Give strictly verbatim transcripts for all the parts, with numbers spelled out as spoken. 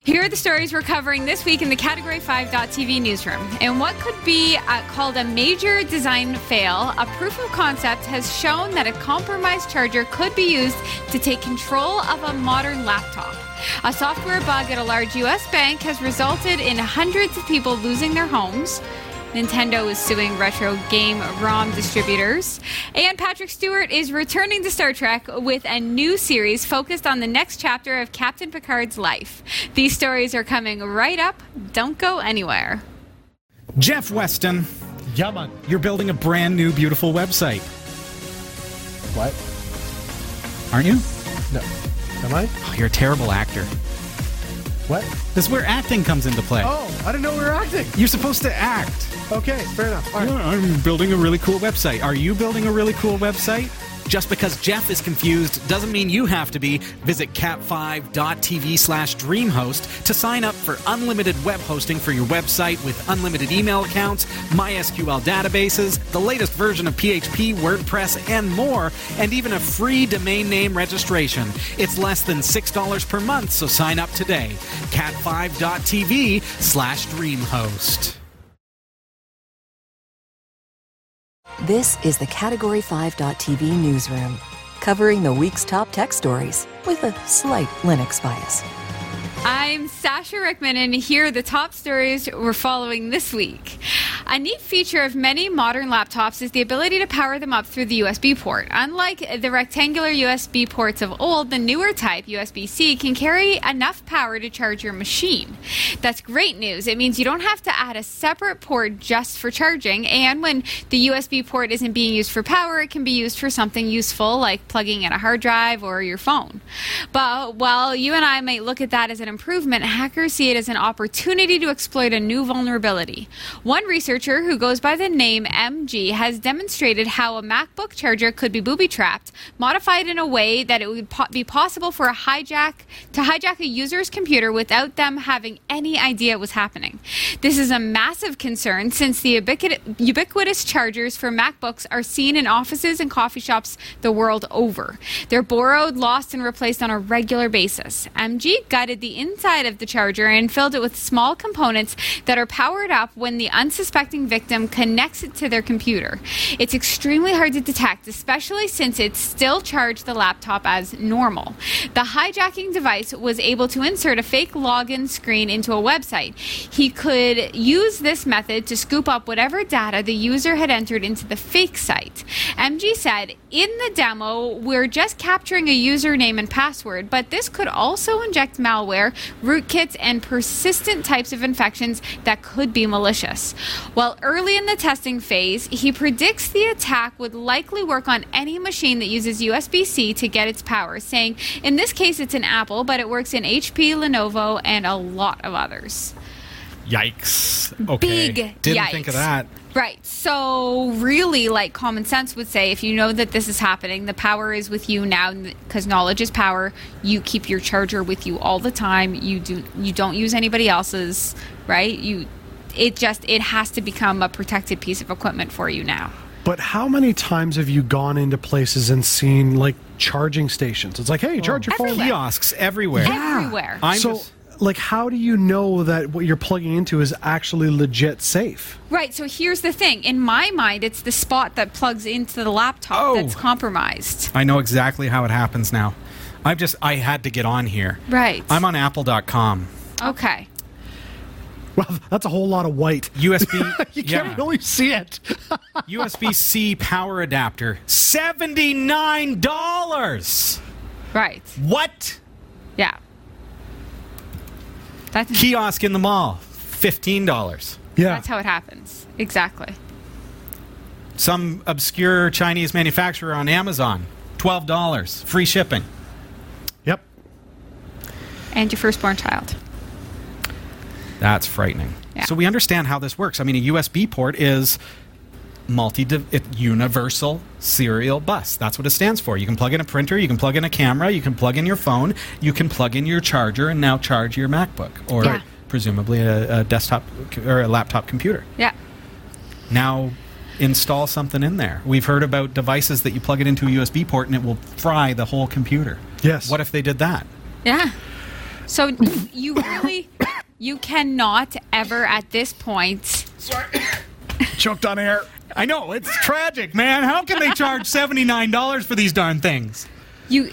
Here are the stories we're covering this week in the Category five dot T V newsroom. In what could be uh, called a major design fail, a proof of concept has shown that a compromised charger could be used to take control of a modern laptop. A software bug at a large U S bank has resulted in hundreds of people losing their homes. Nintendo is suing retro game ROM distributors. And Patrick Stewart is returning to Star Trek with a new series focused on the next chapter of Captain Picard's life. These stories are coming right up. Don't go anywhere. Jeff Weston. Yeah, man. You're building a brand new, beautiful website. What? Aren't you? No. Am I? Oh, you're a terrible actor. What? This is where acting comes into play. Oh, I didn't know we were acting. You're supposed to act. Okay, fair enough. All right. Yeah, I'm building a really cool website. Are you building a really cool website? Just because Jeff is confused doesn't mean you have to be. Visit cat five dot T V slash DreamHost to sign up for unlimited web hosting for your website with unlimited email accounts, MySQL databases, the latest version of P H P, WordPress, and more, and even a free domain name registration. It's less than six dollars per month, so sign up today. cat five dot T V slash DreamHost. This is the Category five dot T V newsroom, covering the week's top tech stories with a slight Linux bias. I'm Sasha Rickman, and here are the top stories we're following this week. A neat feature of many modern laptops is the ability to power them up through the U S B port. Unlike the rectangular U S B ports of old, the newer type, U S B C, can carry enough power to charge your machine. That's great news. It means you don't have to add a separate port just for charging, and when the U S B port isn't being used for power, it can be used for something useful like plugging in a hard drive or your phone. But while you and I might look at that as an improvement, hackers see it as an opportunity to exploit a new vulnerability. One researcher who goes by the name M G has demonstrated how a MacBook charger could be booby-trapped, modified in a way that it would po- be possible for a hijack to hijack a user's computer without them having any idea it was happening. This is a massive concern since the ubiquit- ubiquitous chargers for MacBooks are seen in offices and coffee shops the world over. They're borrowed, lost, and replaced on a regular basis. M G gutted the inside of the charger and filled it with small components that are powered up when the unsuspecting victim connects it to their computer. It's extremely hard to detect, especially since it still charged the laptop as normal. The hijacking device was able to insert a fake login screen into a website. He could use this method to scoop up whatever data the user had entered into the fake site. M G said, "In the demo, we're just capturing a username and password, but this could also inject malware, rootkits, and persistent types of infections that could be malicious." While early in the testing phase, he predicts the attack would likely work on any machine that uses U S B C to get its power, saying, in this case it's an Apple, but it works in H P, Lenovo, and a lot of others. Yikes. Okay. Big Didn't yikes. think of that. Right. So really, like, common sense would say, if you know that this is happening, the power is with you now, because knowledge is power. You keep your charger with you all the time. You do. You don't use anybody else's, right? You. It just, it has to become a protected piece of equipment for you now. But how many times have you gone into places and seen, like, charging stations? It's like, hey, charge your phone. Everywhere. Kiosks everywhere. Everywhere. I'm so, just... like, how do you know that what you're plugging into is actually legit safe? Right, so here's the thing. In my mind, it's the spot that plugs into the laptop Oh. that's compromised. I know exactly how it happens now. I've just, I had to get on here. Right. I'm on apple dot com. Okay. Well, that's a whole lot of white. U S B, You yeah. can't really see it. U S B C power adapter, seventy-nine dollars. Right. What? Yeah. That's, Kiosk in the mall, fifteen dollars. Yeah. that's how it happens. Exactly. Some obscure Chinese manufacturer on Amazon, twelve dollars, free shipping. Yep. And your firstborn child. That's frightening. Yeah. So we understand how this works. I mean, a U S B port is multi universal serial bus. That's what it stands for. You can plug in a printer, you can plug in a camera, you can plug in your phone, you can plug in your charger and now charge your MacBook or Yeah. presumably a, a desktop or a laptop computer. Yeah. Now install something in there. We've heard about devices that you plug it into a U S B port and it will fry the whole computer. Yes. What if they did that? Yeah. So you really, you cannot ever at this point. Sorry. Choked on air. I know, it's tragic, man. How can they charge seventy-nine dollars for these darn things? You,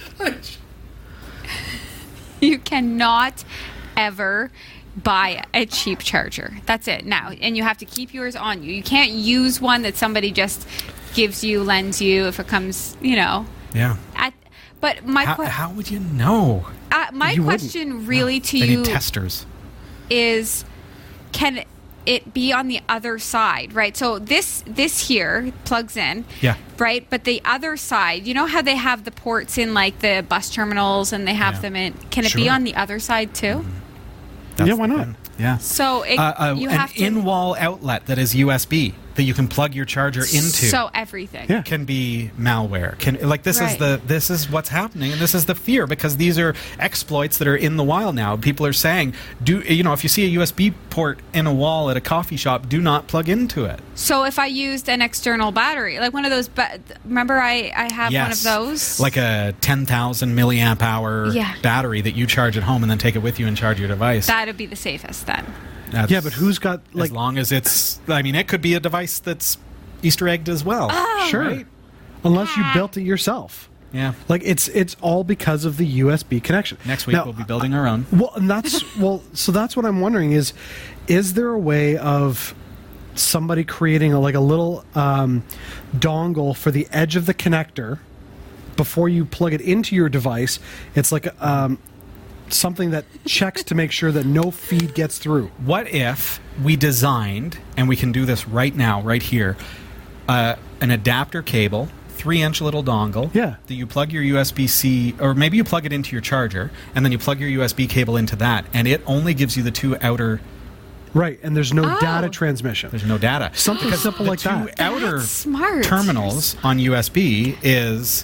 you cannot ever buy a cheap charger. That's it now. And you have to keep yours on you. You can't use one that somebody just gives you, lends you if it comes, you know. Yeah. At, but my How, que- how would you know? uh, my You wouldn't. question really to They you need testers. is, can it be on the other side, right? So this this here plugs in, Yeah. right? But the other side, you know how they have the ports in like the bus terminals and they have Yeah. them in, can it be Sure. on the other side too? That's Yeah, why the not? thing. Yeah. So it, Uh, uh, you an have to in-wall outlet that is U S B that you can plug your charger into. So everything. Yeah. Can be malware. Can like this is Right. the this is what's happening, and this is the fear because these are exploits that are in the wild now. People are saying, do you know if you see a U S B port in a wall at a coffee shop, do not plug into it. So if I used an external battery, like one of those, ba- remember I, I have one of Yes. those? Like a ten thousand milliamp hour Yeah. battery that you charge at home and then take it with you and charge your device. That would be the safest then. That's- Yeah, but who's got as like long as it's I mean it could be a device that's Easter egged as well. Oh. sure, Right? unless you built it yourself. Yeah. Like it's it's all because of the U S B connection. Next week Now, we'll be building our own. Well, and that's well. So that's what I'm wondering is, is there a way of somebody creating a, like a little um, dongle for the edge of the connector before you plug it into your device? It's like um, something that checks to make sure that no feed gets through. What if we designed, and we can do this right now, right here, uh, an adapter cable, three-inch little dongle. Yeah. That you plug your U S B C, or maybe you plug it into your charger, and then you plug your U S B cable into that, and it only gives you the two outer. Right, and there's no Oh. data transmission. There's no data. Something Because simple the like two that. outer That's smart. terminals on U S B is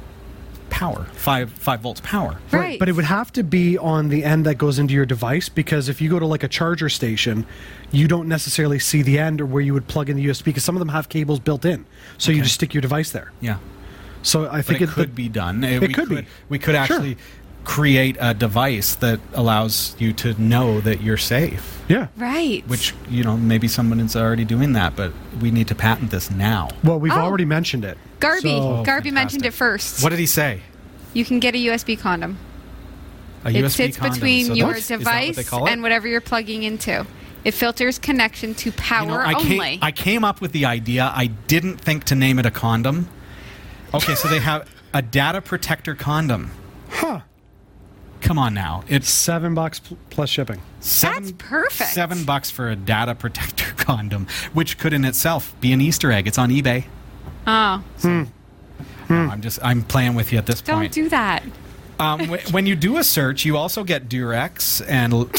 power, five five volts power. Right. But it would have to be on the end that goes into your device, because if you go to like a charger station, you don't necessarily see the end or where you would plug in the U S B, because some of them have cables built in. So you Okay. just stick your device there. Yeah. So I But think it could be done. It we could be. We could Sure. actually create a device that allows you to know that you're safe. Yeah. Right. Which, you know, maybe someone is already doing that, but we need to patent this now. Well, we've Oh. already mentioned it. Garby. So- Garby mentioned it first. What did he say? You can get a U S B condom. A It U S B sits condom. between So your that's- is that what device they call it? and whatever you're plugging into. It filters connection to power You know, I only. Came, I came up with the idea. I didn't think to name it a condom. Okay, so they have a data protector condom. Huh. Come on now. It's Seven bucks pl- plus shipping. seven, That's perfect. Seven bucks for a data protector condom, which could in itself be an Easter egg. It's on eBay. Oh, No, I'm just I'm playing with you at this don't point. do that. Um, wh- when you do a search, you also get Durex and. l-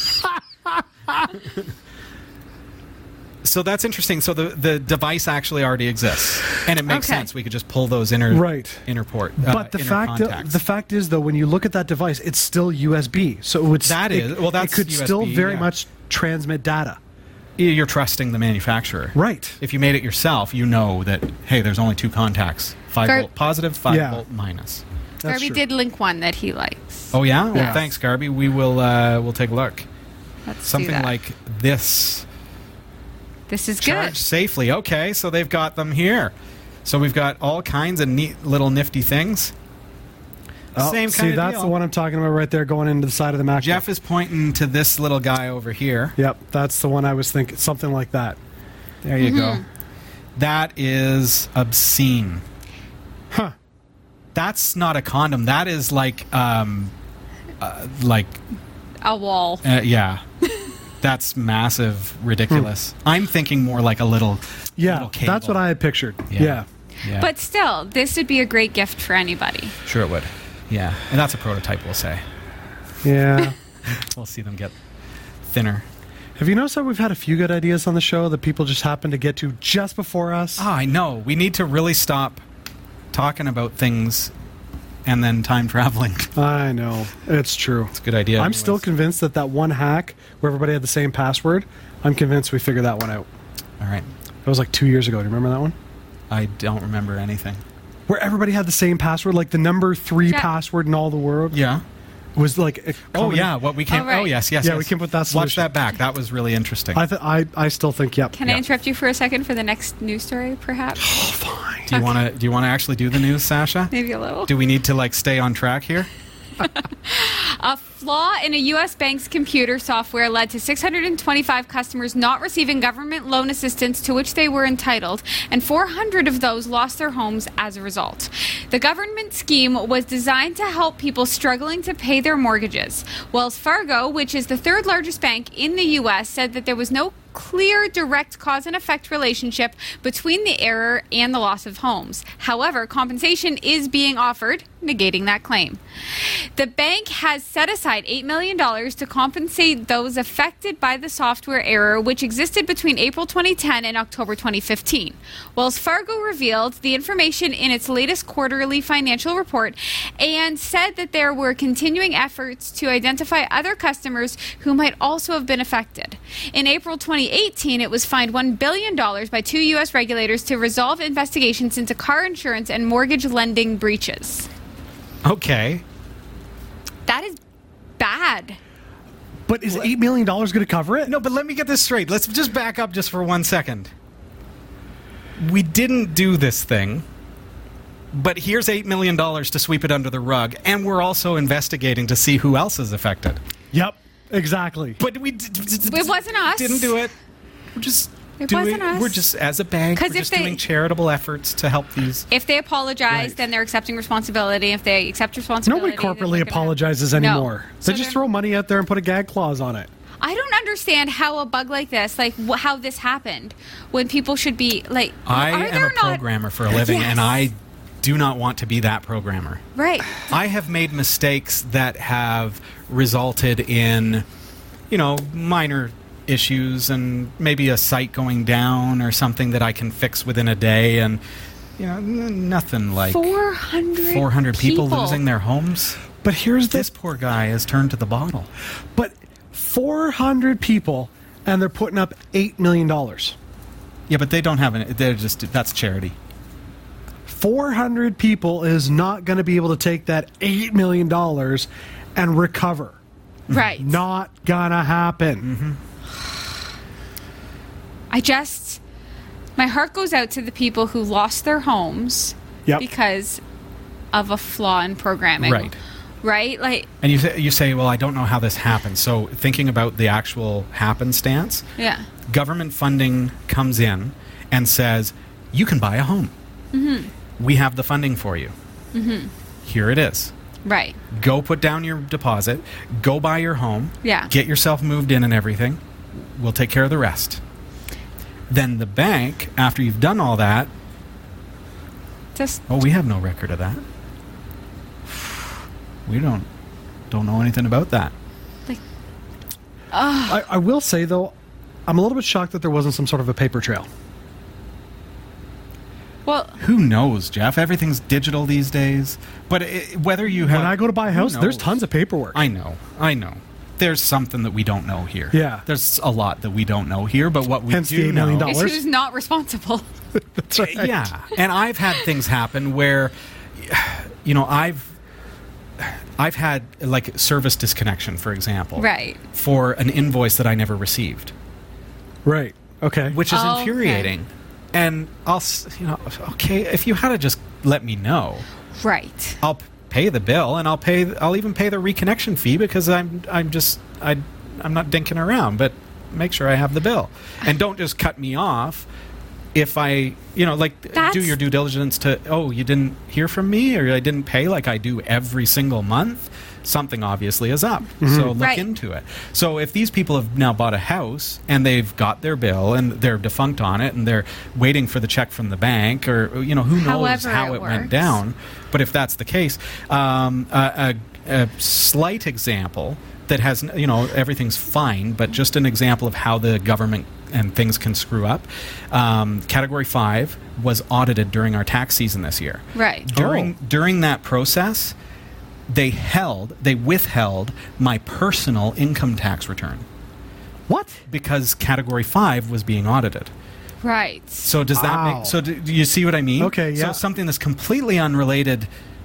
So that's interesting. So the, the device actually already exists, and it makes Okay. sense. We could just pull those inner Right. inner port. Uh, But the inner fact contacts. the fact is though, when you look at that device, it's still U S B. So it would s- That it, is- well, that's it could U S B, still very yeah. much transmit data. you're trusting the manufacturer, Right. If you made it yourself, you know that hey, there's only two contacts: five Gar- volt positive, five Yeah. volt minus. That's Garby true. did link one that he likes. Oh yeah, well, Yeah. thanks, Garby. We will uh, we'll take a look. Let's do Something that. like this. This is Charge good. safely. Okay, so they've got them here. So we've got all kinds of neat little nifty things. Oh, Same see, kind of that's deal. the one I'm talking about right there, going into the side of the MacBook. Jeff is pointing to this little guy over here. Yep, that's the one I was thinking. Something like that. There you Mm-hmm. go. That is obscene. Huh. That's not a condom. That is like, um, uh, like, A wall. uh, yeah. That's massive, ridiculous. I'm thinking more like a little, Yeah, little cable. that's what I had pictured. Yeah. Yeah. Yeah. But still, this would be a great gift for anybody. sure it would. Yeah, and that's a prototype. We'll say. Yeah. We'll see them get thinner. Have you noticed that we've had a few good ideas on the show that people just happen to get to just before us? Ah, I know. We need to really stop talking about things and then time traveling. I know. It's true. It's a good idea. I'm anyways. still convinced that that one hack where everybody had the same password, I'm convinced we figured that one out. All right. That was like two years ago. Do you remember that one? I don't remember anything. Where everybody had the same password, like the number three Yeah. password in all the world. Yeah. was like a Oh common- yeah, what we can. Oh, right. Oh yes, yes. Yeah, yes. we can put that Watch solution. that back. That was really interesting. I, th- I I still think yep. Can I interrupt you for a second for the next news story, perhaps? Fine. do you want to? Do you want to actually do the news, Sasha? Maybe a little. Do we need to like stay on track here? A flaw in a U S bank's computer software led to six hundred twenty-five customers not receiving government loan assistance to which they were entitled, and four hundred of those lost their homes as a result. The government scheme was designed to help people struggling to pay their mortgages. Wells Fargo, which is the third largest bank in the U S, said that there was no clear direct cause and effect relationship between the error and the loss of homes. However, compensation is being offered, negating that claim. The bank has set aside eight million dollars to compensate those affected by the software error, which existed between April twenty ten and October twenty fifteen. Wells Fargo revealed the information in its latest quarterly financial report and said that there were continuing efforts to identify other customers who might also have been affected. In April twenty eighteen, it was fined one billion dollars by two U S regulators to resolve investigations into car insurance and mortgage lending breaches. Okay. That is bad. But is eight million dollars going to cover it? No, but let me get this straight. Let's just back up just for one second. We didn't do this thing, but here's eight million dollars to sweep it under the rug, and we're also investigating to see who else is affected. Yep. Exactly. But we d- d- d- It wasn't us. Didn't do it. We're just It doing. wasn't us. We're just as a bank. 'Cause We're if just they- doing charitable efforts to help these. If they apologize, Right. then they're accepting responsibility. If they accept responsibility, Nobody then corporately they're gonna- apologizes No. anymore. So They just they're- throw money out there and put a gag clause on it. I don't understand how a bug like this, like wh- how this happened, when people should be like. I are am there a not- programmer for a living, Yes. and I do not want to be that programmer. Right. I have made mistakes that have resulted in, you know, minor issues and maybe a site going down or something that I can fix within a day, and you know, n- nothing like Four hundred. four hundred people losing their homes. But here's This this. poor guy has turned to the bottle. But four hundred people, and they're putting up eight million dollars. Yeah, but they don't have any. They're just that's charity. four hundred people is not going to be able to take that eight million dollars and recover. Right. Not gonna happen. Mm-hmm. I just, my heart goes out to the people who lost their homes Yep. because of a flaw in programming. Right. Right? Like, And you say, you say, well, I don't know how this happened. So thinking about the actual happenstance, yeah. government funding comes in and says, you can buy a home. Mm-hmm. We have the funding for you. Mm-hmm. Here it is. Right. Go put down your deposit. Go buy your home. Yeah. Get yourself moved in and everything. We'll take care of the rest. Then the bank, after you've done all that, Just, oh, we have no record of that. We don't don't know anything about that. like, I, I will say though, I'm a little bit shocked that there wasn't some sort of a paper trail. well, Who knows, Jeff? Everything's digital these days. But it, whether you have, When I go to buy a who house, there's knows? tons of paperwork. I know, I know. There's something that we don't know here. Yeah. There's a lot that we don't know here, but what we Hence the do eight million know, is dollars. who's not responsible. That's right. yeah. And I've had things happen where, you know, I've I've had like service disconnection, for example, Right. for an invoice that I never received, Right. Okay. which is Oh, okay. infuriating. And I'll, s- you know, okay, if you had to just let me know, Right. I'll pay the bill, and I'll pay. I'll even pay the reconnection fee because I'm. I'm just. I. I'm not dinking around, but make sure I have the bill, and don't just cut me off if I. You know, like That's- do your due diligence to. Oh, you didn't hear from me, or I didn't pay like I do every single month. Something obviously is up, so look Right. into it. So if these people have now bought a house and they've got their bill and they're defunct on it and they're waiting for the check from the bank, or you know who knows However how it it went works. down. But if that's the case, um, a, a, a slight example that has, you know, everything's fine, but just an example of how the government and things can screw up. Um, Category five was audited during our tax season this year. Right. During Oh. during that process, they held, they withheld my personal income tax return What? because Category five was being audited. Right. So does that Wow. make? So do, do you see what I mean? Okay, yeah. So something that's completely unrelated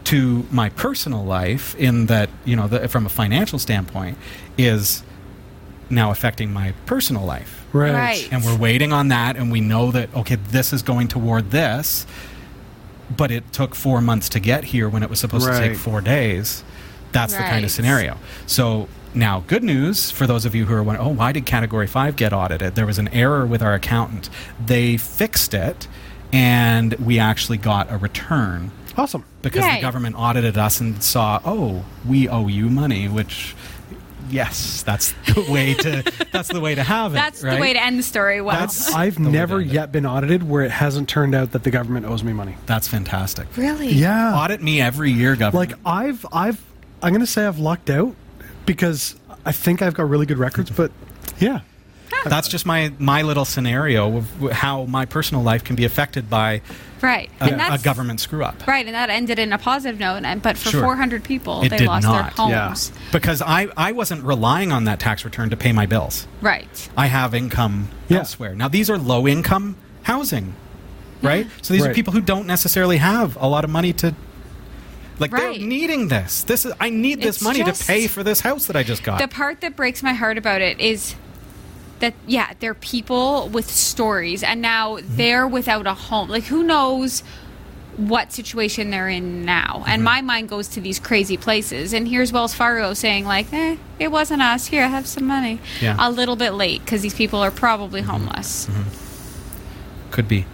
to my personal life, in that, you know, the, from a financial standpoint, is now affecting my personal life. Right. Right. And we're waiting on that, and we know that, okay, this is going toward this, but it took four months to get here when it was supposed to Right. take four days. That's the kind Right. of scenario. So now, good news for those of you who are wondering, oh, why did Category five get audited? There was an error with our accountant. They fixed it, and we actually got a return Awesome. because Yay. the government audited us and saw, oh, we owe you money, which... Yes, that's the way to. That's the way to have it. That's right? the way to end the story. Well, That's- I've the way never to end it. yet been audited where it hasn't turned out that the government owes me money. That's fantastic. really? Yeah. Audit me every year, government. Like I've I've I'm going to say I've lucked out because I think I've got really good records, but yeah. That's just my my little scenario of w- how my personal life can be affected by Right. a, And a that's government screw up. right, and that ended in a positive note. And but for Sure. four hundred people, It they did lost not, their yeah. homes. Because I, I wasn't relying on that tax return to pay my bills. Right. I have income Yeah. elsewhere. Now, these are low income housing, right? So these are Right. people who don't necessarily have a lot of money to. Like, Right. they're needing this. This is I need this It's money just- to pay for this house that I just got. The part that breaks my heart about it is that yeah, they're people with stories, and now Mm-hmm. they're without a home. Like, who knows what situation they're in now? And Mm-hmm. my mind goes to these crazy places. And here's Wells Fargo saying, like, eh, it wasn't us. Here, have some money. Yeah. A little bit late because these people are probably Mm-hmm. homeless. Could be.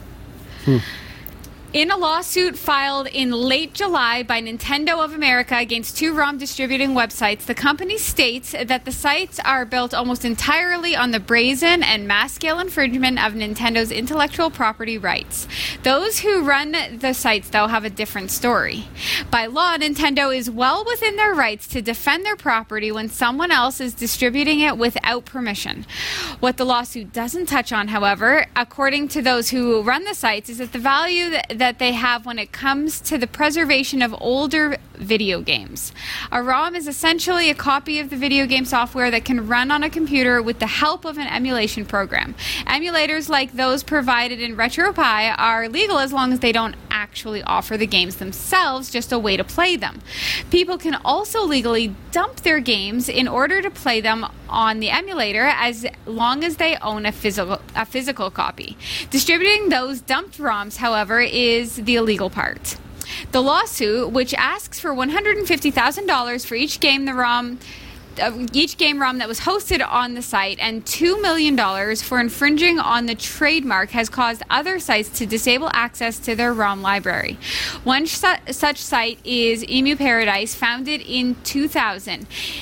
In a lawsuit filed in late July by Nintendo of America against two ROM distributing websites, the company states that the sites are built almost entirely on the brazen and mass-scale infringement of Nintendo's intellectual property rights. Those who run the sites, though, have a different story. By law, Nintendo is well within their rights to defend their property when someone else is distributing it without permission. What the lawsuit doesn't touch on, however, according to those who run the sites, is that the value that that they have when it comes to the preservation of older video games. A ROM is essentially a copy of the video game software that can run on a computer with the help of an emulation program. Emulators like those provided in RetroPie are legal as long as they don't actually offer the games themselves, just a way to play them. People can also legally dump their games in order to play them on the emulator as long as they own a physical a physical copy. Distributing those dumped ROMs, however, is the illegal part. The lawsuit, which asks for one hundred fifty thousand dollars for each game the ROM uh, each game ROM that was hosted on the site and two million dollars for infringing on the trademark, has caused other sites to disable access to their ROM library. One su- such site is Emu Paradise, founded in two thousand.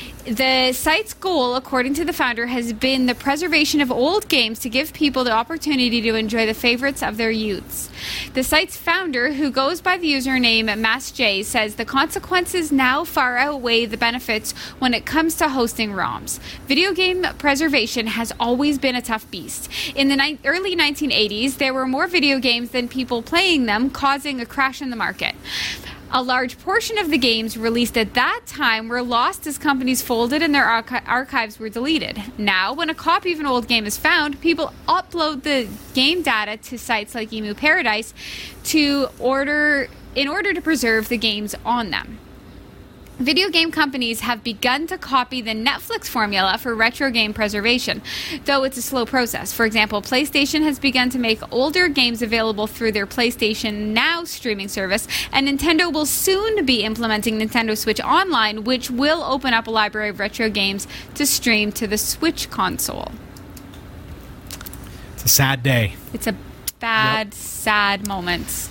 The site's goal, according to the founder, has been the preservation of old games to give people the opportunity to enjoy the favorites of their youths. The site's founder, who goes by the username MassJ, says the consequences now far outweigh the benefits when it comes to hosting ROMs. Video game preservation has always been a tough beast. In the ni- early nineteen eighties, there were more video games than people playing them, causing a crash in the market. A large portion of the games released at that time were lost as companies folded and their archi- archives were deleted. Now, when a copy of an old game is found, people upload the game data to sites like Emu Paradise to order in order to preserve the games on them. Video game companies have begun to copy the Netflix formula for retro game preservation, though it's a slow process. For example, PlayStation has begun to make older games available through their PlayStation Now streaming service, and Nintendo will soon be implementing Nintendo Switch Online, which will open up a library of retro games to stream to the Switch console. It's a sad day. It's a bad, sad moment.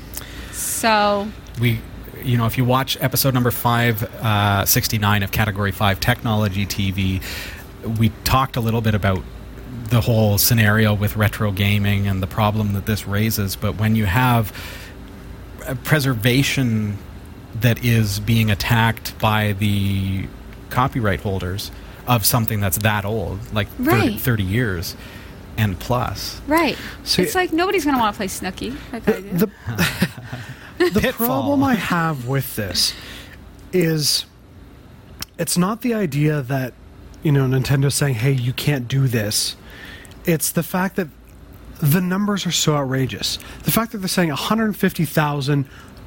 So... We, you know, if you watch episode number five uh, sixty-nine of Category Five Technology T V, we talked a little bit about the whole scenario with retro gaming and the problem that this raises. But when you have a preservation that is being attacked by the copyright holders of something that's that old, like Right. thirty, thirty years and plus. Right. See- it's like nobody's going to want to play Snooki. Like I do. The the Pitfall. problem I have with this is it's not the idea that, you know, Nintendo's saying, hey, you can't do this. It's the fact that the numbers are so outrageous. The fact that they're saying one hundred fifty thousand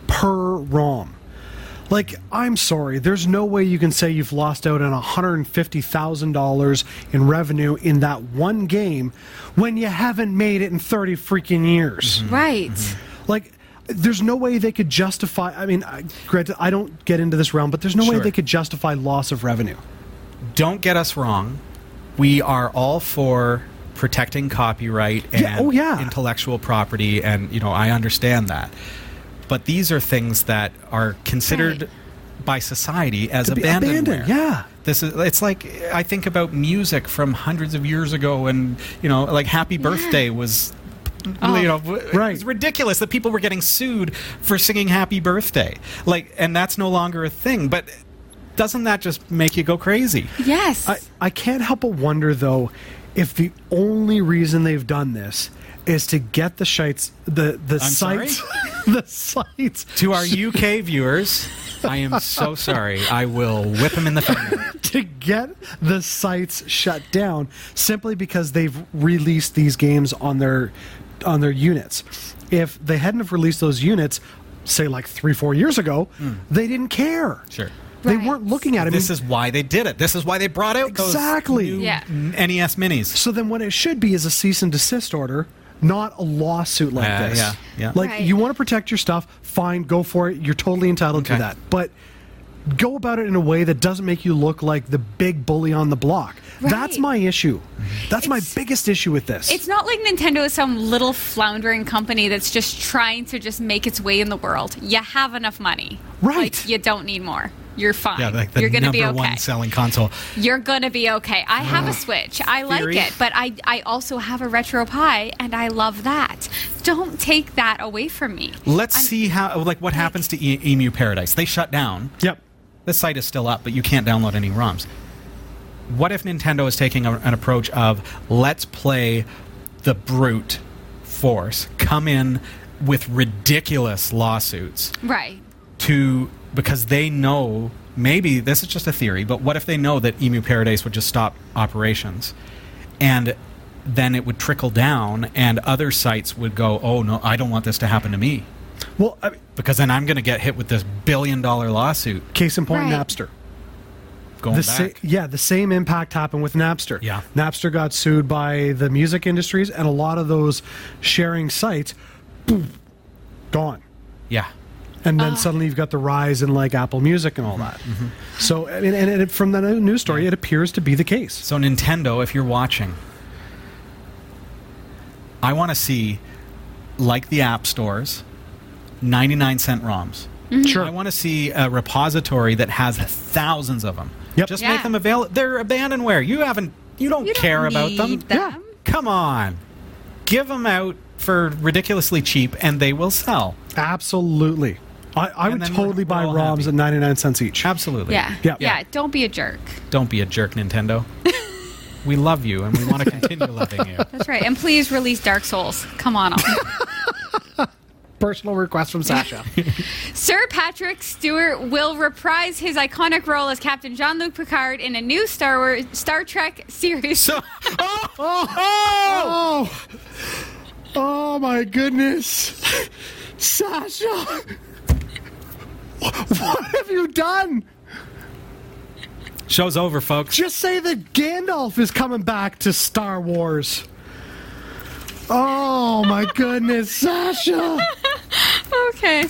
per ROM. Like, I'm sorry, there's no way you can say you've lost out on one hundred fifty thousand dollars in revenue in that one game when you haven't made it in thirty freaking years. Mm-hmm. Right. Mm-hmm. Like, there's no way they could justify, I mean, I, granted, I don't get into this realm, but there's no Sure. way they could justify loss of revenue. Don't get us wrong. We are all for protecting copyright and Yeah, oh, yeah. intellectual property, and, you know, I understand that. But these are things that are considered Right. by society as To be abandonware. abandoned, yeah. This is it's like I think about music from hundreds of years ago, and you know, like Happy Birthday was Oh. you know, w- Right. it was ridiculous that people were getting sued for singing Happy Birthday. Like, and that's no longer a thing, but doesn't that just make you go crazy? Yes. I, I can't help but wonder, though, if the only reason they've done this is to get the shites, the the I'm sites, the sites To our U K viewers, I am so sorry. I will whip them in the finger. to get the sites shut down simply because they've released these games on their on their units. If they hadn't have released those units, say like three, four years ago, they didn't care. Sure. They Right. weren't looking at it. I This mean, is why they did it. This is why they brought out Exactly. those new Yeah. N E S minis. so then what it should be is a cease and desist order, not a lawsuit like Uh, this. yeah, yeah. Like, Right. you want to protect your stuff, fine, go for it. You're totally entitled Okay. to that. But go about it in a way that doesn't make you look like the big bully on the block. That's Right. my issue. That's my It's- biggest issue with this. It's not like Nintendo is some little floundering company that's just trying to just make its way in the world. You have enough money. Right. Like, you don't need more. You're fine. Yeah, like the You're going to number be okay. one selling console. You're going to be okay. I have a Switch. I like Theory. it, but I, I also have a Retro Pi, and I love that. Don't take that away from me. Let's I'm- see how, like, what happens to e- Emu Paradise. They shut down. Yep. The site is still up, but you can't download any ROMs. What if Nintendo is taking a, an approach of let's play the brute force, come in with ridiculous lawsuits Right. to because they know, maybe this is just a theory, but what if they know that Emu Paradise would just stop operations, and then it would trickle down, and other sites would go, oh no, I don't want this to happen to me, Well, I mean, because then I'm going to get hit with this billion dollar lawsuit case in point, Right. Napster. going The back. sa- yeah, the same impact happened with Napster. Yeah. Napster got sued by the music industries, and a lot of those sharing sites, boom, gone. Yeah. And then suddenly you've got the rise in like Apple Music and all that. So, I mean, and, and it, from the news story, it appears to be the case. So Nintendo, if you're watching, I want to see, like the app stores, ninety-nine cent ROMs. Sure. I want to see a repository that has thousands of them. Yep. Just Yeah. make them available. They're abandonware. You haven't. You don't You don't care about them. need them. Yeah. Come on, give them out for ridiculously cheap, and they will sell. Absolutely. I, I And would then totally we're buy all ROMs happy. at ninety-nine cents each. Absolutely. Yeah. Yeah. Yeah. Don't be a jerk. Don't be a jerk, Nintendo. We love you, and we want to continue loving you. That's right. And please release Dark Souls. Come on. Personal request from Sasha. Sir Patrick Stewart will reprise his iconic role as Captain Jean-Luc Picard in a new Star Wars Star Trek series. So, oh, oh! Oh, my goodness. Sasha! What have you done? show's over, folks. Just say that Gandalf is coming back to Star Wars. Oh my goodness, Sasha! Okay.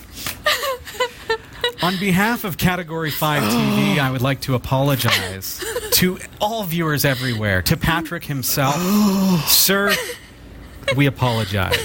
On behalf of Category five T V, I would like to apologize to all viewers everywhere, to Patrick himself. Sir, we apologize.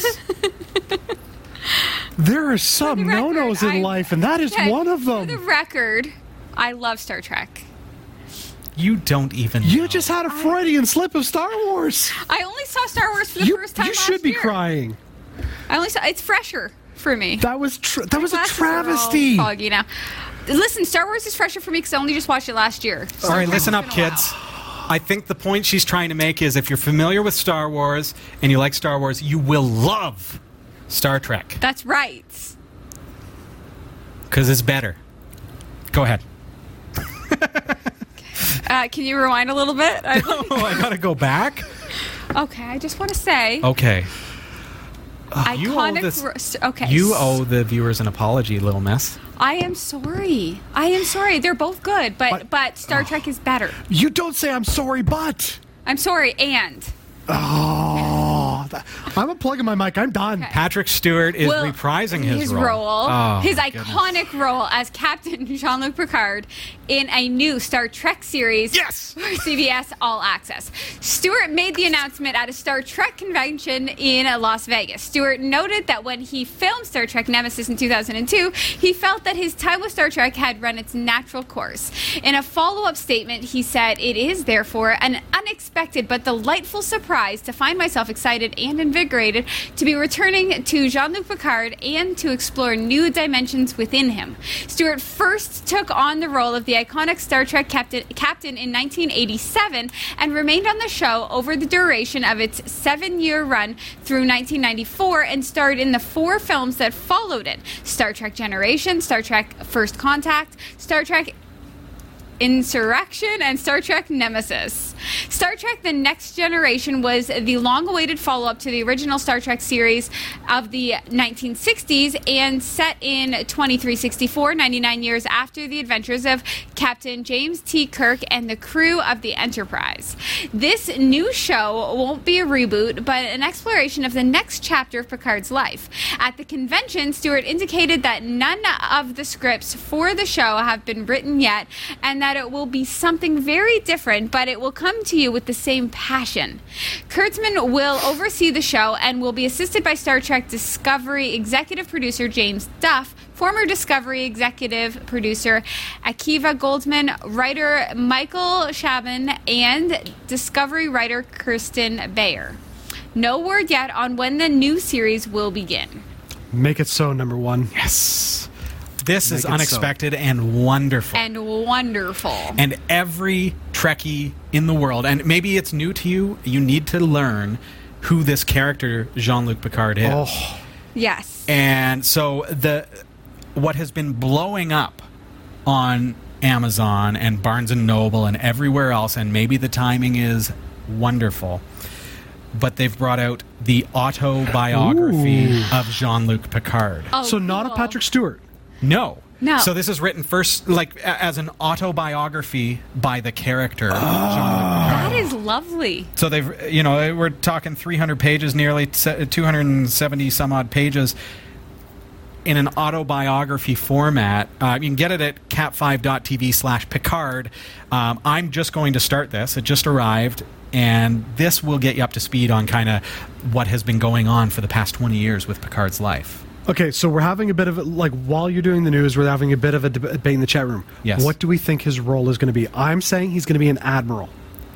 There are some For the record, no-nos in I- life, and that is Okay, one of For the them. record, I love Star Trek. You don't even You know. just had a Freudian slip of Star Wars. I only saw Star Wars for the You, first time you last should be year. crying. I only saw it's fresher for me. That was tr- that was a Glasses are all travesty. foggy now. Listen, Star Wars is fresher for me because I only just watched it last year. All right, Star listen Trek up, has been a kids. while. I think the point she's trying to make is if you're familiar with Star Wars and you like Star Wars, you will love Star Trek That's right. because it's better. Go ahead. Uh, can you rewind a little bit? I- Oh, I gotta go back? okay, I just want to say Okay. You owe Iconic. this- ro- okay. You owe the viewers an apology, little miss. I am sorry. I am sorry. They're both good, but But- but Star Trek is better. You don't say I'm sorry, but. I'm sorry, and Oh, that- I'm unplugging my mic. I'm done. Okay. Patrick Stewart is Well, reprising his, role, Oh, his my iconic role as Captain Jean-Luc Picard in a new Star Trek series Yes! for C B S All Access. Stewart made the announcement at a Star Trek convention in Las Vegas. Stewart noted that when he filmed Star Trek Nemesis in two thousand two, he felt that his time with Star Trek had run its natural course. In a follow-up statement, he said, "It is, therefore, an unexpected but delightful surprise to find myself excited and invigorated to be returning to Jean-Luc Picard and to explore new dimensions within him." Stewart first took on the role of the iconic Star Trek captain, captain in nineteen eighty-seven and remained on the show over the duration of its seven-year run through nineteen ninety-four and starred in the four films that followed it: Star Trek Generation, Star Trek First Contact, Star Trek Insurrection, and Star Trek Nemesis. Star Trek The Next Generation was the long-awaited follow-up to the original Star Trek series of the nineteen sixties and set in twenty-three sixty-four, ninety-nine years after the adventures of Captain James T. Kirk and the crew of the Enterprise. This new show won't be a reboot, but an exploration of the next chapter of Picard's life. At the convention, Stewart indicated that none of the scripts for the show have been written yet, and that it will be something very different, but it will come to you with the same passion. Kurtzman will oversee the show and will be assisted by Star Trek Discovery executive producer James Duff, former Discovery executive producer Akiva Goldman, writer Michael Chabon, and Discovery writer Kirsten Bayer. No word yet on when the new series will begin. Make it so, number one. Yes. This Make is it unexpected and wonderful. And wonderful. And every Trekkie in the world, and maybe it's new to you, you need to learn who this character Jean-Luc Picard is. Oh, Yes. And so the what has been blowing up on Amazon and Barnes and Noble and everywhere else, and maybe the timing is wonderful, but they've brought out the autobiography Ooh. of Jean-Luc Picard. Oh, so not a cool. Patrick Stewart. No. No. So this is written first, like, a- as an autobiography by the character Jean-Luc Picard. That is lovely. So they've, you know, we're talking three hundred pages, nearly se- two hundred seventy some odd pages in an autobiography format. Uh, you can get it at cat five dot t v slash Picard. Um, I'm just going to start this. It just arrived. And this will get you up to speed on kind of what has been going on for the past twenty years with Picard's life. Okay, so we're having a bit of a, like, while you're doing the news, we're having a bit of a debate in the chat room. Yes. What do we think his role is going to be? I'm saying he's going to be an admiral.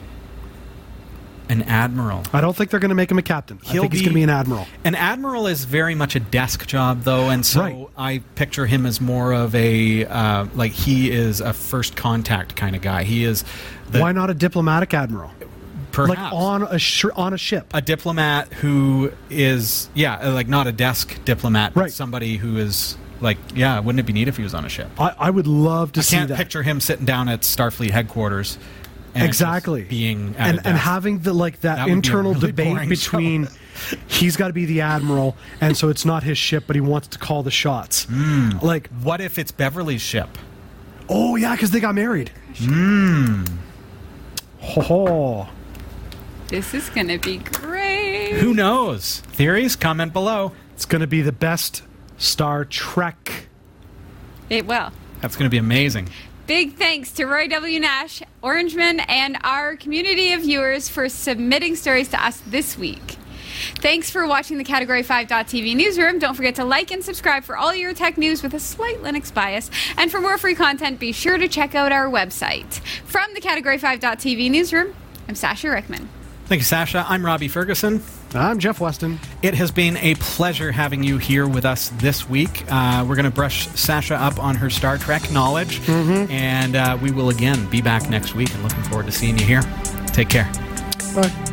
An admiral. I don't think they're going to make him a captain. I He'll think he's be- going to be an admiral. An admiral is very much a desk job, though, and so Right. I picture him as more of a uh, like he is a first contact kind of guy. He is the, Why not a diplomatic admiral? perhaps Like on a sh- on a ship. a diplomat who is yeah, like not a desk diplomat, but Right. somebody who is like yeah. Wouldn't it be neat if he was on a ship? I, I would love to I see can't that. picture him sitting down at Starfleet headquarters. And Exactly. just being at and a and desk. having the like that, That would be a internal really debate boring between he's got to be the admiral, and so it's not his ship, but he wants to call the shots. Mm. Like, What if it's Beverly's ship? oh yeah, because they got married. Hmm. Ho ho. This is going to be great. Who knows? Theories? Comment below. It's going to be the best Star Trek. It will. That's going to be amazing. Big thanks to Roy W. Nash, Orangeman, and our community of viewers for submitting stories to us this week. Thanks for watching the Category five dot t v newsroom. Don't forget to like and subscribe for all your tech news with a slight Linux bias. And for more free content, be sure to check out our website. From the Category five dot t v newsroom, I'm Sasha Rickman. Thank you, Sasha. I'm Robbie Ferguson. I'm Jeff Weston. It has been a pleasure having you here with us this week. Uh, we're going to brush Sasha up on her Star Trek knowledge, Mm-hmm. and uh, we will again be back next week and looking forward to seeing you here. Take care. Bye.